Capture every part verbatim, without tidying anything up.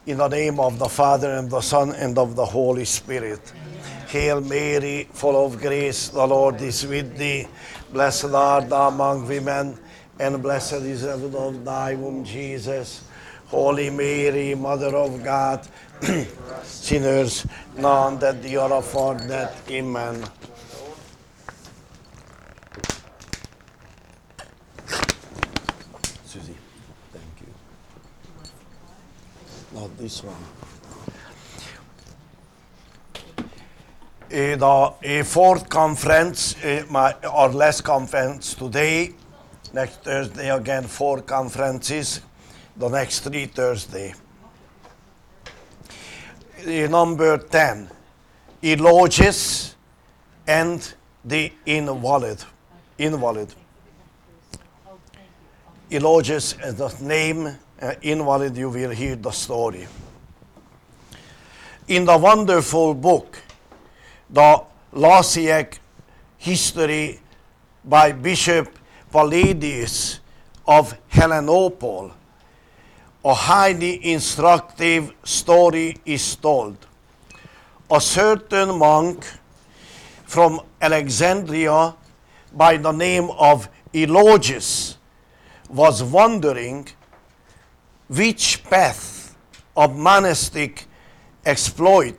In the name of the Father, and the Son, and of the Holy Spirit. Hail Mary, full of grace, the Lord is with thee. Blessed art thou among women, and blessed is the fruit of thy womb, Jesus. Holy Mary, Mother of God, sinners, now and at the hour of our death. Amen. Susie, thank you. Not this one. Uh, the uh, fourth conference, uh, my, or last conference today, next Thursday again, four conferences, the next three Thursday. Uh, number ten, Eloges and the invalid. Invalid. Eloges is the name, uh, invalid, you will hear the story. In the wonderful book, the Lasiac history by Bishop Palladius of Helenople, a highly instructive story is told. A certain monk from Alexandria by the name of Eloges was wondering which path of monastic exploit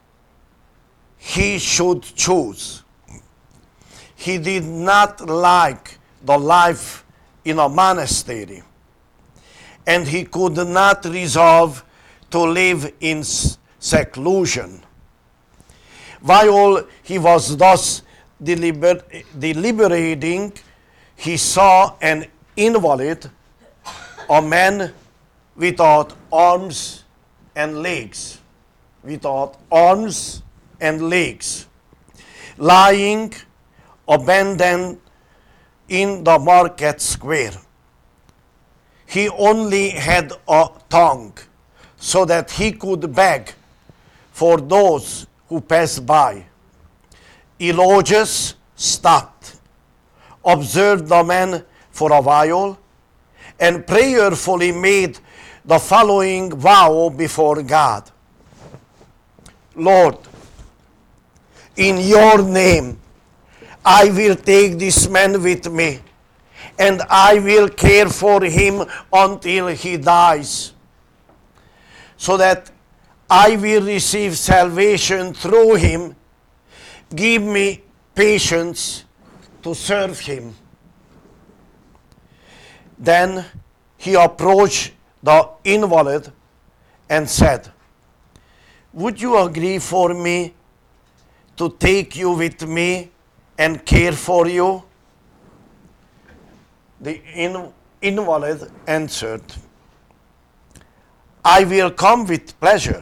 he should choose. He did not like the life in a monastery, and he could not resolve to live in seclusion. While he was thus deliber- deliberating, he saw an invalid, a man without arms and legs, without arms and legs, lying abandoned in the market square. He only had a tongue so that he could beg for those who passed by. Eloges stopped, observed the man for a while, and prayerfully made the following vow before God. Lord, in your name, I will take this man with me, and I will care for him until he dies, so that I will receive salvation through him. Give me patience to serve him. Then he approached the invalid and said, would you agree for me to take you with me and care for you? The in, invalid answered, I will come with pleasure.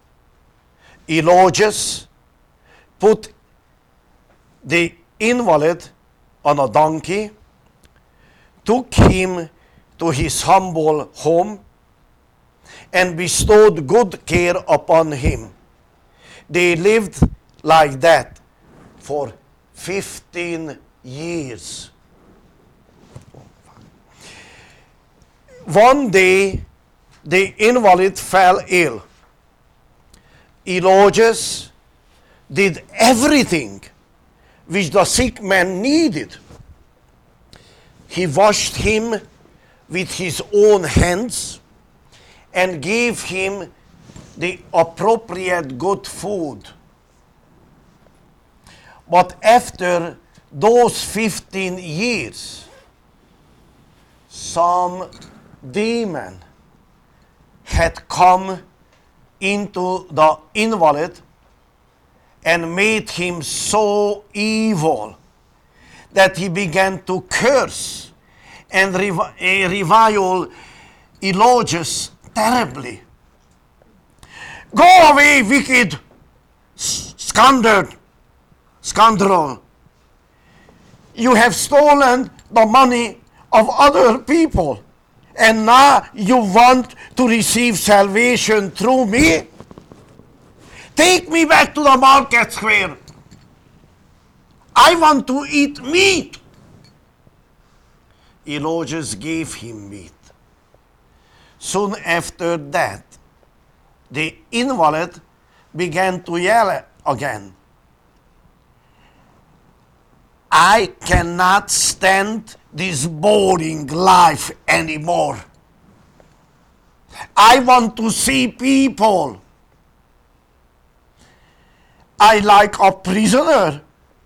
Eloges put the invalid on a donkey, took him to his humble home, and bestowed good care upon him. They lived like that for fifteen years. One day, the invalid fell ill. Eloges did everything which the sick man needed. He washed him with his own hands and gave him the appropriate good food. But after those fifteen years, some demon had come into the invalid and made him so evil that he began to curse and rev- revile Eloges terribly. Go away, wicked scoundrel, scoundrel. You have stolen the money of other people, and now you want to receive salvation through me? Take me back to the market square. I want to eat meat. Eloges gave him meat. Soon after that, The invalid began to yell again. I cannot stand this boring life anymore. I want to see people. I like a prisoner.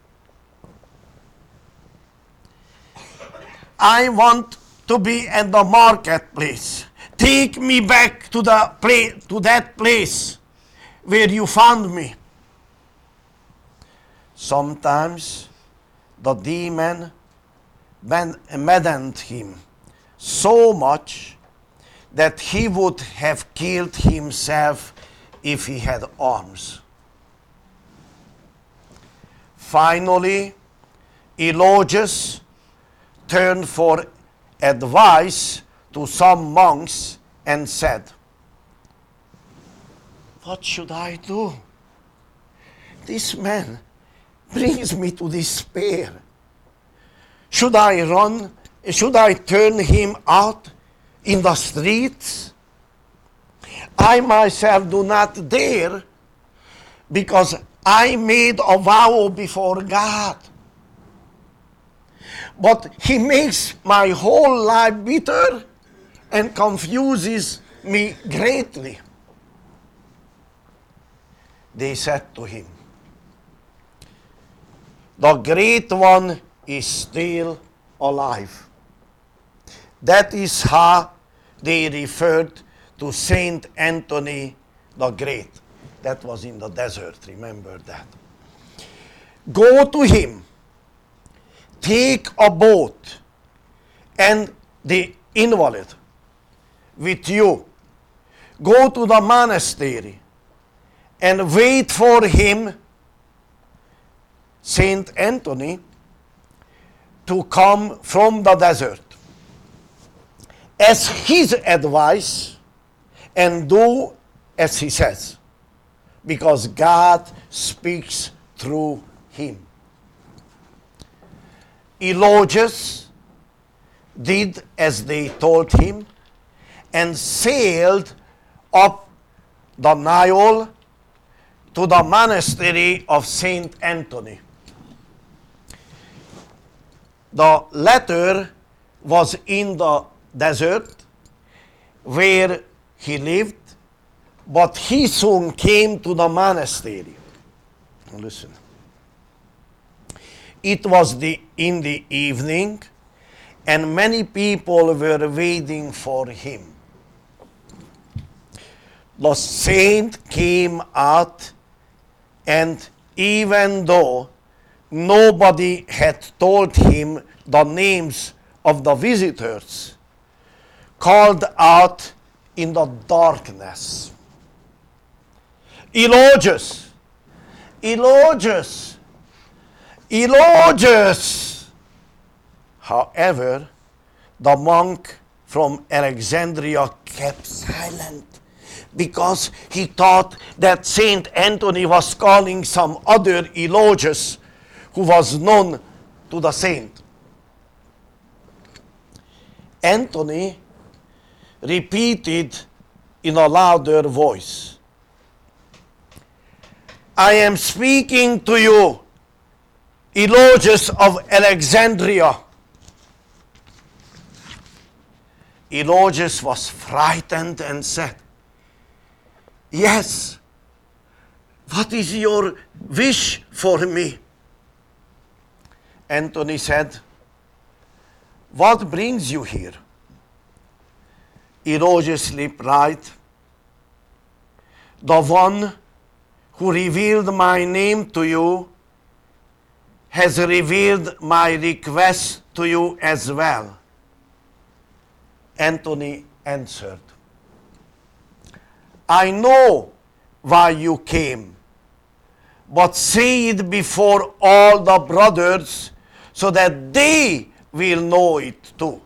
I want to be at the marketplace. Take me back to the place, to that place where you found me. Sometimes the demon maddened him so much that he would have killed himself if he had arms. Finally, Eligius turned for advice to some monks and said, what should I do? This man brings me to despair. Should I run? Should I turn him out in the streets? I myself do not dare, because I made a vow before God. But he makes my whole life bitter and confuses me greatly. They said to him, the great one is still alive. That is how they referred to Saint Anthony the Great. That was in the desert, remember that. Go to him, take a boat and the invalid with you. Go to the monastery and wait for him, Saint Anthony, to come from the desert. As his advice, and do as he says, because God speaks through him. Eligius did as they told him and sailed up the Nile to the monastery of Saint Anthony. The latter was in the desert where he lived, but he soon came to the monastery. Listen. It was the, in the evening, and many people were waiting for him. The saint came out, and even though nobody had told him the names of the visitors, called out in the darkness, Eligius, Eligius, Eligius. However, the monk from Alexandria kept silent because he thought that Saint Anthony was calling some other Eligius who was known to the saint. Anthony repeated in a louder voice, I am speaking to you, Eligius of Alexandria. Eligius was frightened and said, yes, what is your wish for me? Anthony said, what brings you here? Eligius replied, the one who revealed my name to you has revealed my request to you as well. Anthony answered, I know why you came, but say it before all the brothers so that they will know it too.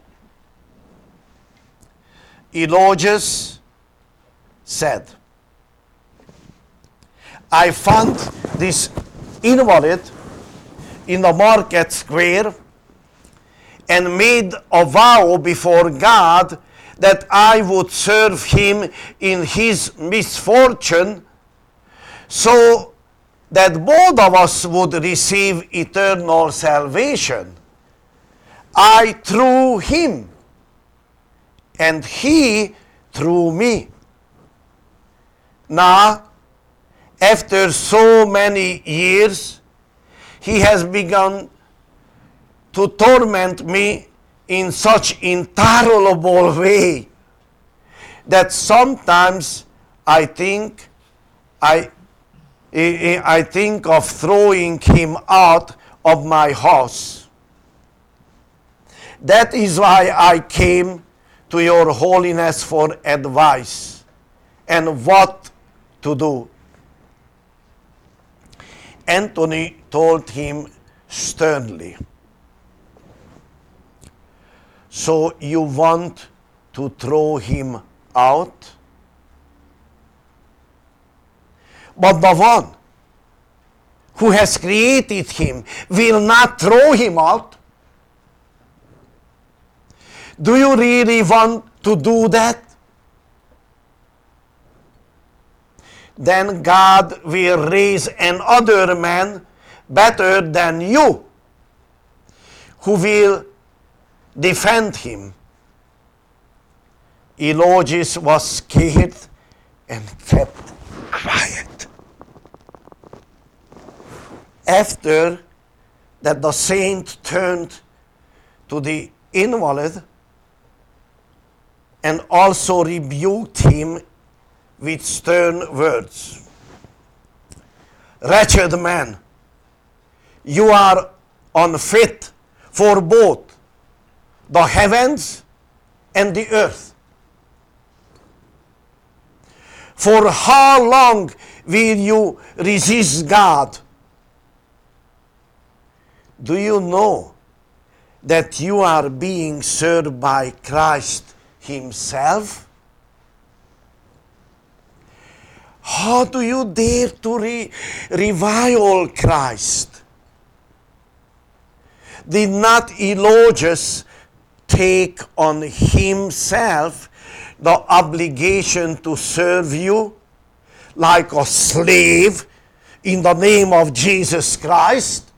Eligius said, I found this invalid in the market square and made a vow before God that I would serve him in his misfortune, so that both of us would receive eternal salvation. I through him, and he through me. Now, after so many years, he has begun to torment me in such intolerable way that sometimes I think I, I think of throwing him out of my house. That is why I came to your holiness for advice and what to do. Anthony told him sternly, so you want to throw him out? But the one who has created him will not throw him out. Do you really want to do that? Then God will raise another man better than you, who will defend him. Eulogius was scared and kept quiet. After that, the saint turned to the invalid and also rebuked him with stern words. Wretched man, you are unfit for both the heavens and the earth. For how long will you resist God? Do you know that you are being served by Christ himself? How do you dare to re- revile Christ? Did not Eulogius take on himself the obligation to serve you like a slave in the name of Jesus Christ?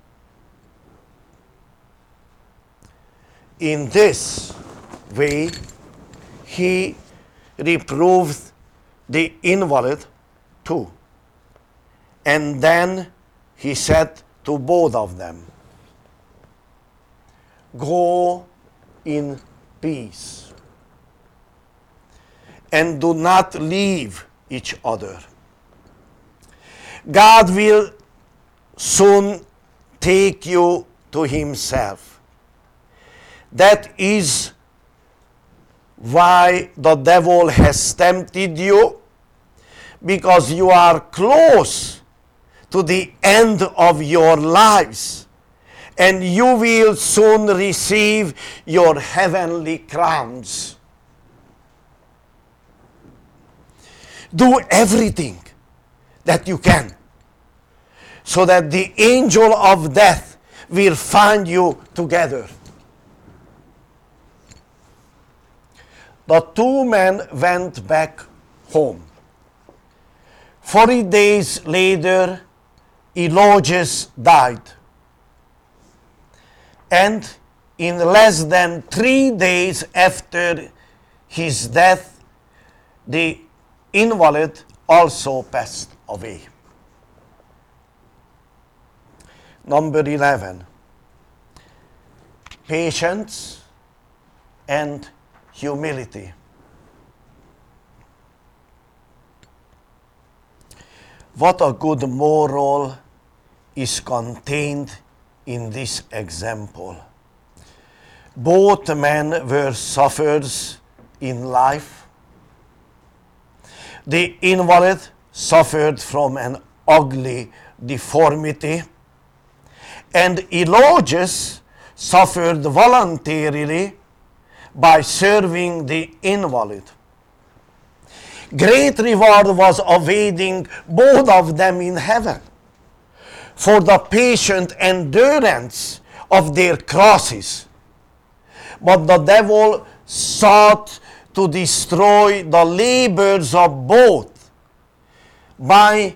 In this way, he reproved the invalid too. And then he said to both of them, go in peace and do not leave each other. God will soon take you to himself. That is why the devil has tempted you, because you are close to the end of your lives, and you will soon receive your heavenly crowns. Do everything that you can so that the angel of death will find you together. The two men went back home. Forty days later, Eulogius died. And in less than three days after his death, the invalid also passed away. Number eleven, patience and humility. What a good moral is contained in this example. Both men were sufferers in life. The invalid suffered from an ugly deformity, and Eulogius suffered voluntarily by serving the invalid. Great reward was awaiting both of them in heaven for the patient endurance of their crosses. But the devil sought to destroy the labors of both by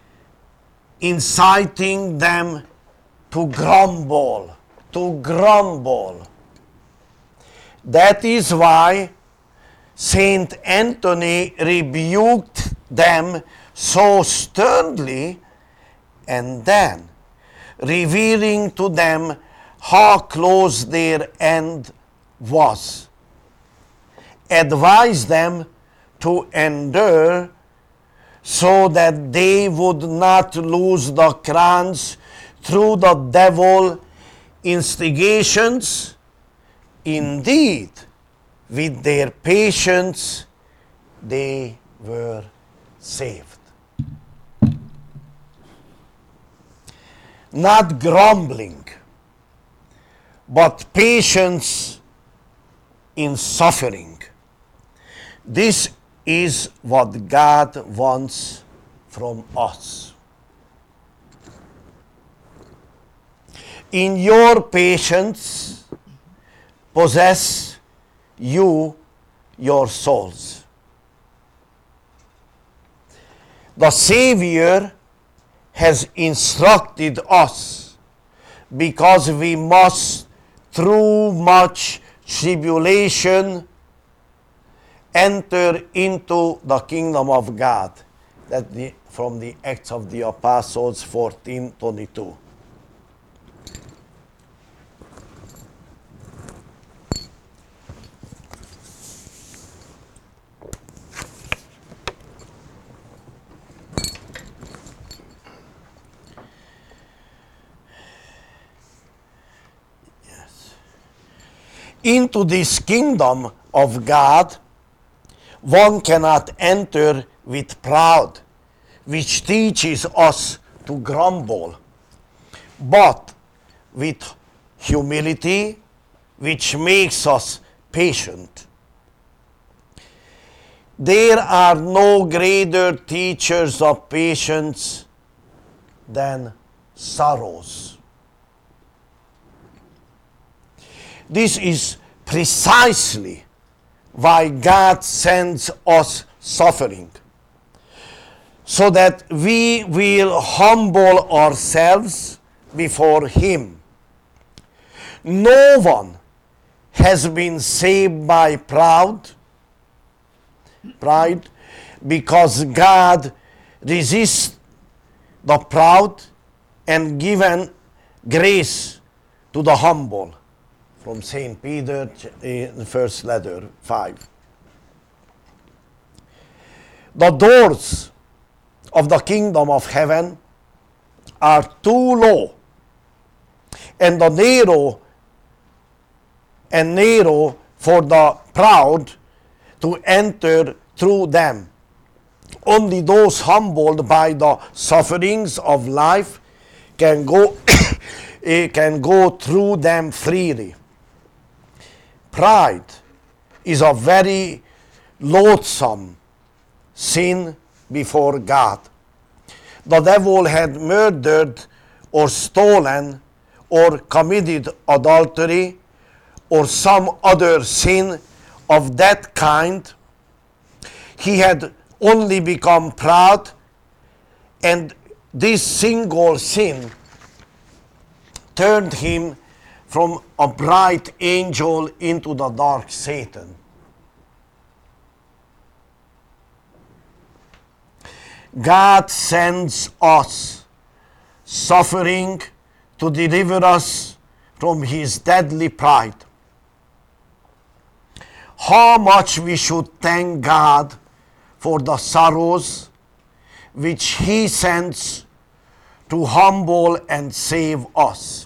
inciting them to grumble, to grumble. That is why Saint Anthony rebuked them so sternly, and then, revealing to them how close their end was, advised them to endure so that they would not lose the crowns through the devil instigations. Indeed, with their patience, they were saved. Not grumbling, but patience in suffering. This is what God wants from us. In your patience, possess you your souls. The Savior has instructed us, because we must, through much tribulation, enter into the kingdom of God. That's the, from the Acts of the Apostles fourteen twenty-two. Into this kingdom of God, one cannot enter with pride, which teaches us to grumble, but with humility, which makes us patient. There are no greater teachers of patience than sorrows. This is precisely why God sends us suffering, so that we will humble ourselves before Him. No one has been saved by pride, pride, because God resists the proud and given grace to the humble. From Saint Peter, in the first letter, five. The doors of the kingdom of heaven are too low, and the narrow and narrow for the proud to enter through them. Only those humbled by the sufferings of life can go can go through them freely. Pride is a very loathsome sin before God. The devil had murdered or stolen or committed adultery or some other sin of that kind. He had only become proud, and this single sin turned him from a bright angel into the dark Satan. God sends us suffering to deliver us from his deadly pride. How much we should thank God for the sorrows which he sends to humble and save us.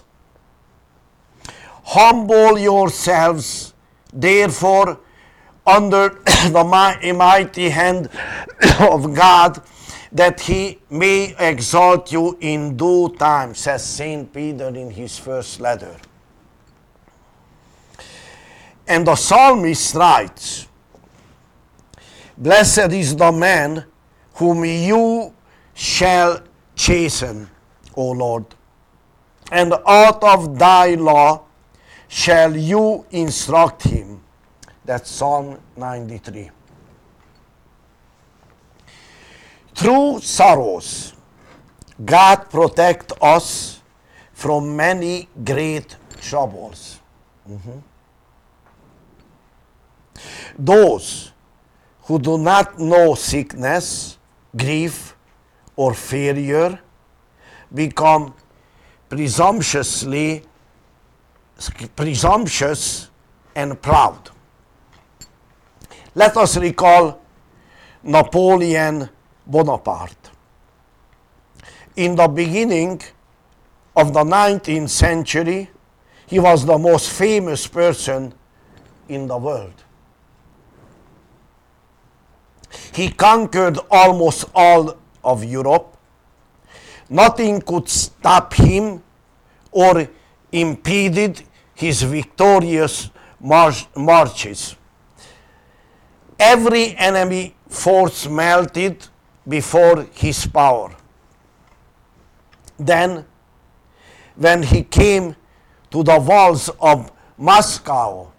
Humble yourselves, therefore, under the mighty hand of God, that he may exalt you in due time, says Saint Peter in his first letter. And the psalmist writes, "Blessed is the man whom you shall chasten, O Lord, and out of thy law shall you instruct him. That's Psalm ninety-three. Through sorrows, God protect us from many great troubles. Mm-hmm. Those who do not know sickness, grief, or failure become presumptuously presumptuous and proud. Let us recall Napoleon Bonaparte. In the beginning of the nineteenth century, he was the most famous person in the world. He conquered almost all of Europe. Nothing could stop him or impeded his victorious march- marches. Every enemy force melted before his power. Then, when he came to the walls of Moscow,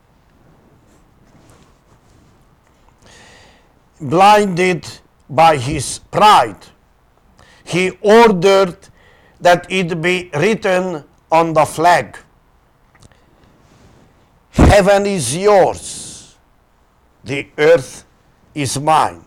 blinded by his pride, he ordered that it be written on the flag, "Heaven is yours, the earth is mine."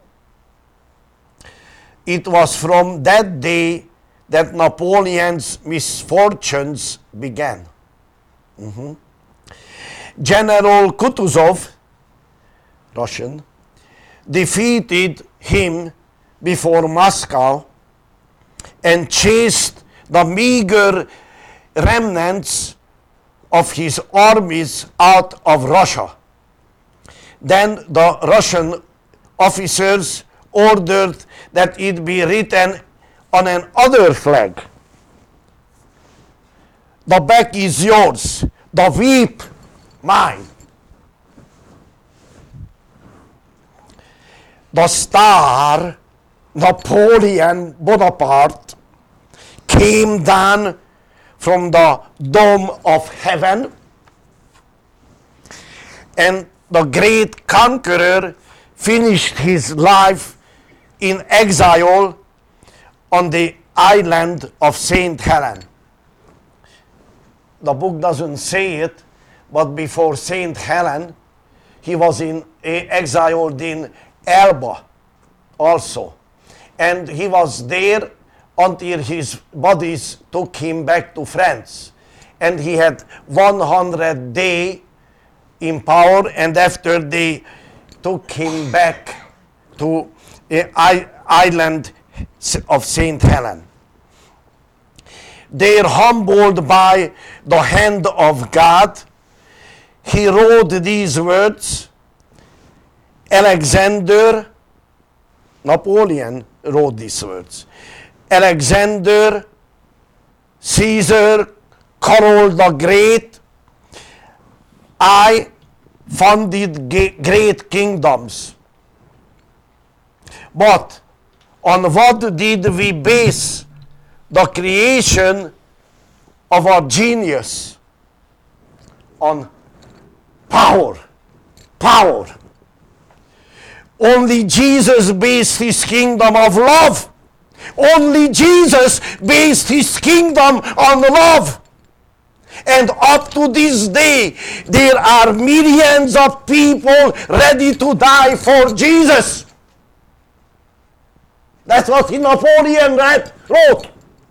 It was from that day that Napoleon's misfortunes began. Mm-hmm. General Kutuzov, Russian, defeated him before Moscow and chased the meager remnants of his armies out of Russia. Then the Russian officers ordered that it be written on another flag, "The back is yours, the whip mine." The star, Napoleon Bonaparte, came down from the dome of heaven, and the great conqueror finished his life in exile on the island of Saint Helena. The book doesn't say it, but before Saint Helena, he was in exiled in Elba also. And he was there until his buddies took him back to France. And he had one hundred days in power, and after they took him back to the island of Saint Helena. There, humbled by the hand of God, he wrote these words. Alexander, Napoleon wrote these words. Alexander, Caesar, Carol the Great, I founded great kingdoms. But on what did we base the creation of our genius? On power. Power. Only Jesus based his kingdom of love. Only Jesus based his kingdom on love. And up to this day, there are millions of people ready to die for Jesus. That's what Napoleon wrote.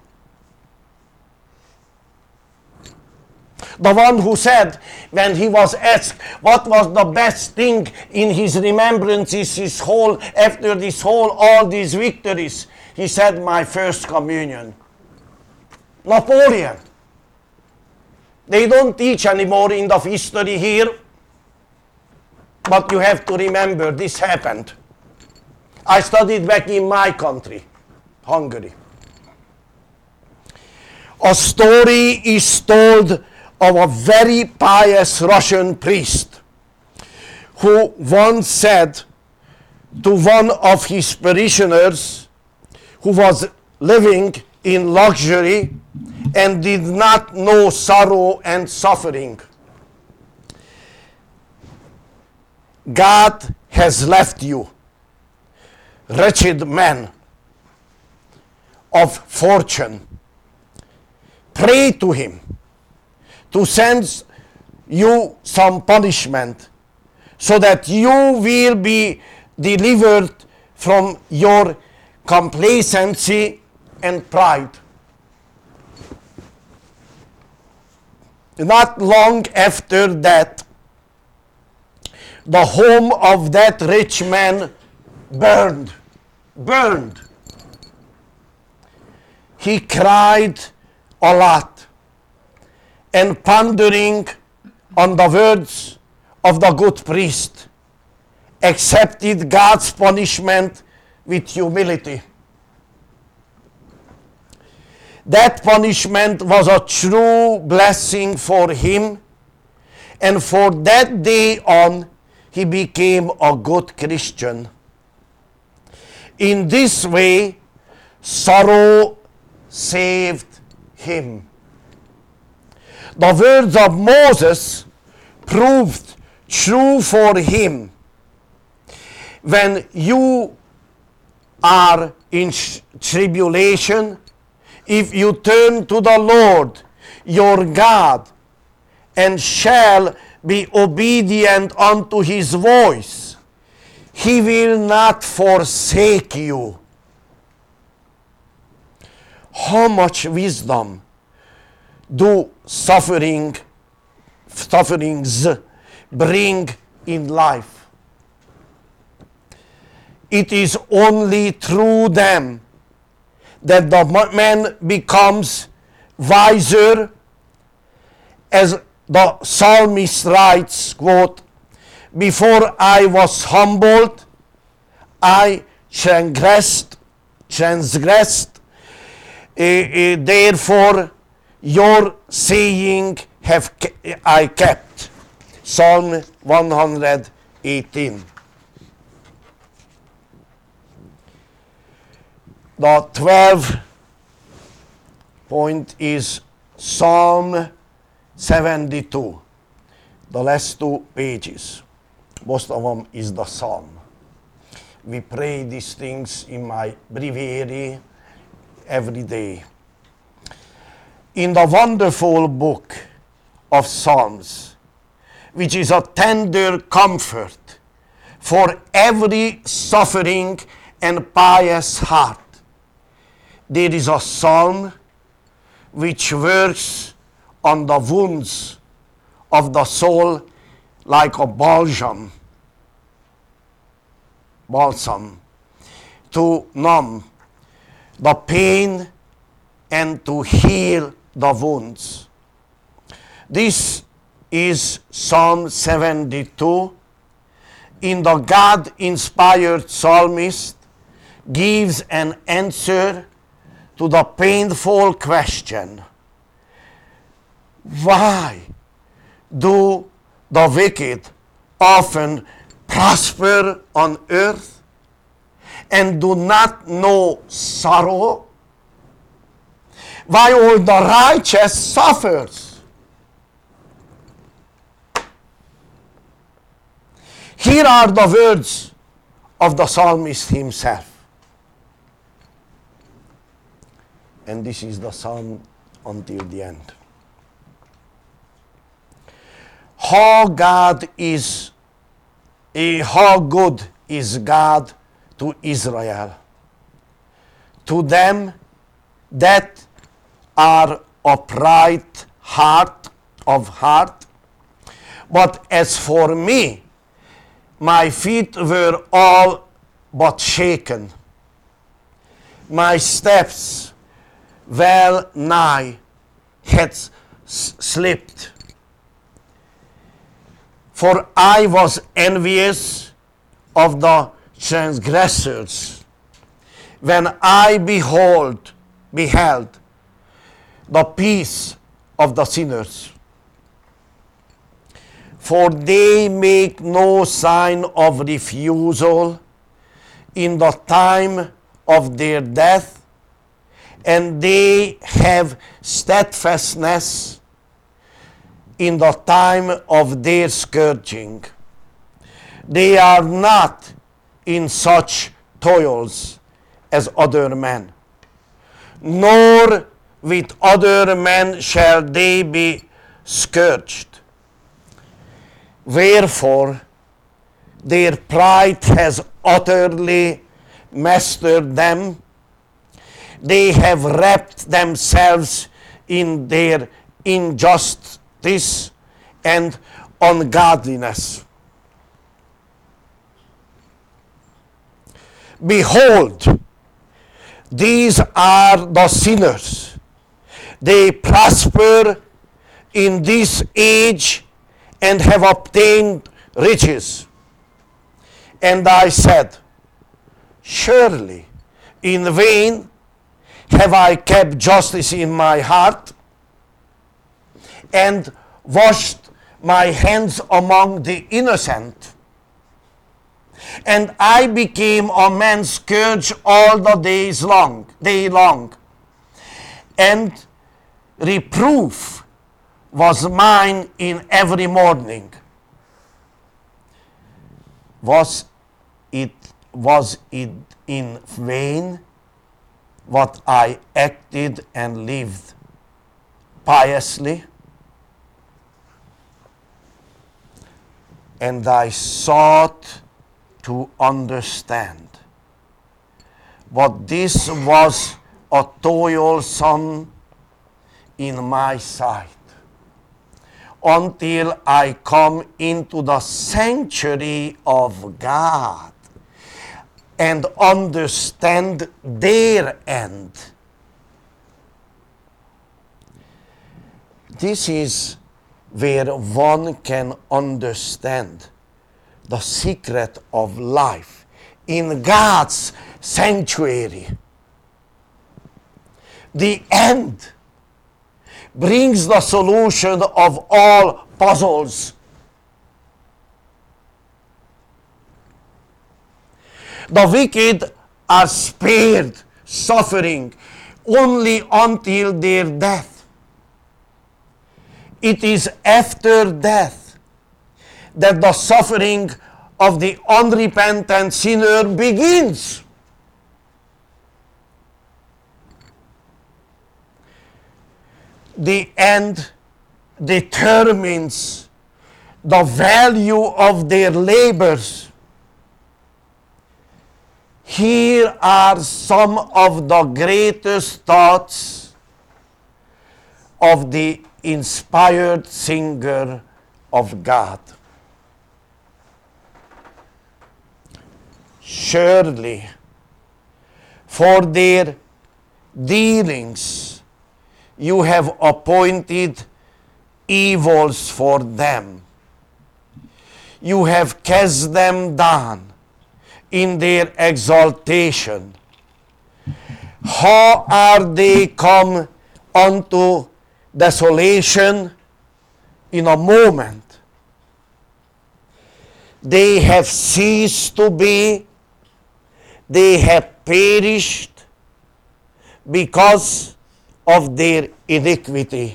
The one who said, when he was asked what was the best thing in his remembrances, his whole, after this whole, all these victories, he said, "My first communion." Napoleon. They don't teach anymore in the history here, but you have to remember this happened. I studied back in my country, Hungary. A story is told of a very pious Russian priest who once said to one of his parishioners who was living in luxury and did not know sorrow and suffering, God has left you, wretched man of fortune. Pray to him to send you some punishment so that you will be delivered from your complacency and pride. Not long after that, the home of that rich man burned, burned. He cried a lot, and pondering on the words of the good priest, accepted God's punishment with humility. That punishment was a true blessing for him, and for that day on, he became a good Christian. In this way, sorrow saved him. The words of Moses proved true for him. When you are in tribulation, if you turn to the Lord your God and shall be obedient unto his voice, he will not forsake you. How much wisdom do suffering, sufferings bring in life? It is only through them that the man becomes wiser, as the psalmist writes, quote, "Before I was humbled, I transgressed, transgressed, uh, uh, therefore your saying have ke- I kept." Psalm one hundred eighteen. The twelfth point is Psalm seventy-two. The last two pages. Most of them is the Psalm. We pray these things in my breviary every day. In the wonderful book of Psalms, which is a tender comfort for every suffering and pious heart, there is a psalm which works on the wounds of the soul like a balsam, balsam, to numb the pain and to heal the wounds. This is Psalm seventy-two. In the God-inspired psalmist gives an answer to the painful question, why do the wicked often prosper on earth and do not know sorrow? Why all the righteous suffers? Here are the words of the psalmist himself. And this is the psalm until the end. How God is, eh, how good is God to Israel, to them that are upright heart of heart. But as for me, my feet were all but shaken. My steps well nigh had s- slipped. For I was envious of the transgressors when I behold, beheld the peace of the sinners. For they make no sign of refusal in the time of their death, and they have steadfastness in the time of their scourging. They are not in such toils as other men, nor with other men shall they be scourged. Wherefore, their pride has utterly mastered them. They have wrapped themselves in their injustice and ungodliness. Behold, these are the sinners. They prosper in this age and have obtained riches. And I said, surely in vain have I kept justice in my heart and washed my hands among the innocent. And I became a man's scourge all the days long, day long. And reproof was mine in every morning. Was it, was it in vain what I acted and lived piously? And I sought to understand. But this was a toilsome in my sight, until I come into the sanctuary of God and understand their end. This is where one can understand the secret of life in God's sanctuary. The end brings the solution of all puzzles. The wicked are spared suffering only until their death. It is after death that the suffering of the unrepentant sinner begins. The end determines the value of their labors. Here are some of the greatest thoughts of the inspired singer of God. Surely, for their dealings, you have appointed evils for them. You have cast them down in their exaltation. How are they come unto desolation in a moment? They have ceased to be, they have perished because of their iniquity.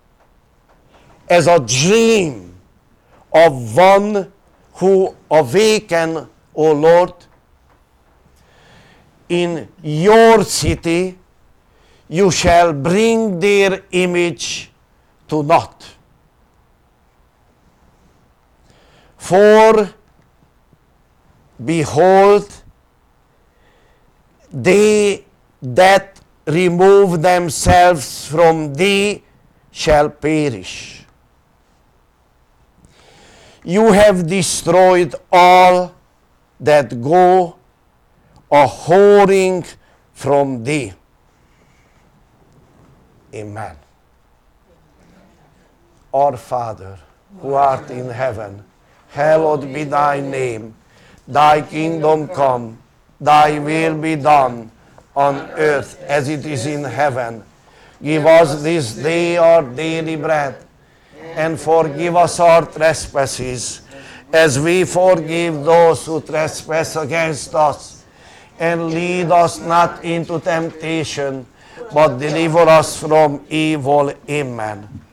As a dream of one who awaken, O Lord, in your city you shall bring their image to naught. For behold, they that remove themselves from thee shall perish. You have destroyed all that go a whoring from thee. Amen. Our Father, who art in heaven, hallowed be thy name. Thy kingdom come, thy will be done on earth as it is in heaven. Give us this day our daily bread, and forgive us our trespasses, as we forgive those who trespass against us. And lead us not into temptation, but deliver us from evil. Amen.